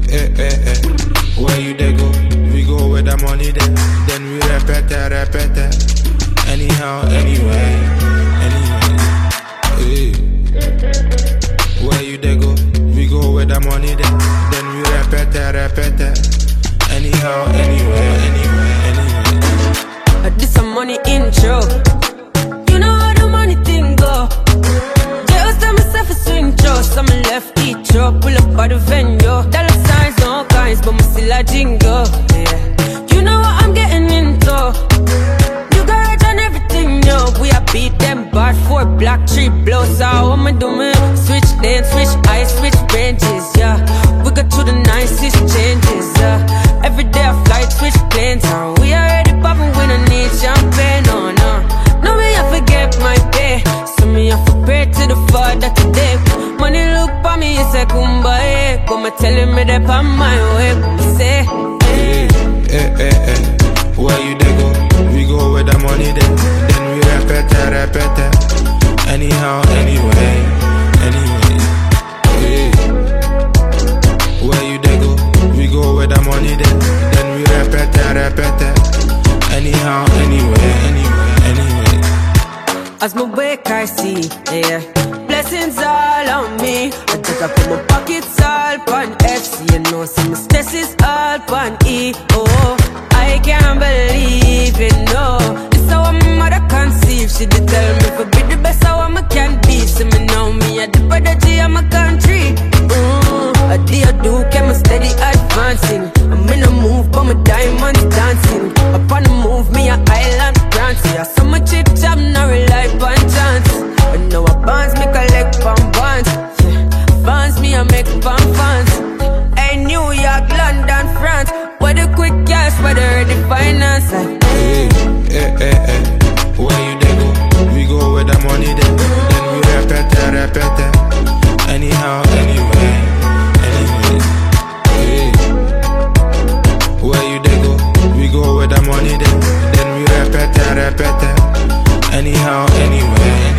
Where you they go? We go where the money then we repeat it. Anyhow, anyway. Where you they go? We go where the money then we repeat it. Anyhow, anyway. This some money intro. You know how the money thing go. Just tell myself a swing throw. Some left each throw. Pull up by the venue. Dollar signs, no kinds, but me still a jingle. Yeah. You know what I'm getting into. You got on everything, yo. We a beat them bad 4 black 3 blows. So what me do me? Switch dance, switch ice, switch benches, yeah. We got to the nicest changes, yeah. Every day I fly, switch planes, we already poppin', we don't need champagne, no. No, me I forget my pay. So me I for pray to the Father today. Money look for me, it's a kumbaya. Come telling me that I'm my way, come say where you they go? We go where the money then we repeat it. Anyhow, anyway. Where you they go? We go where the money then we repeat it. Anyhow, anyway. As my wake I see, yeah, blessings all on me. I think I put my pockets all on FC. You know some stress is all on E. Oh, I can't believe it, no. This how my mother conceived. She did tell me for be the best how I can be. So me know me at the prodigy of my country. I do, keep me steady advancing. I'm in a move, but my diamonds dancing. Upon the move, me a island dancing. I saw my chip chop, now rely on chance. But now I bonds, me collect bonds. Yeah. Bonds, me I make fans. Hey, New York, London, France. Where the quick cash, where the ready finance. Where you they go? We go where the money then we repeat it. Anyhow, anyway. Where you they go? We go where the money then we repeat it. Anyhow, anyway.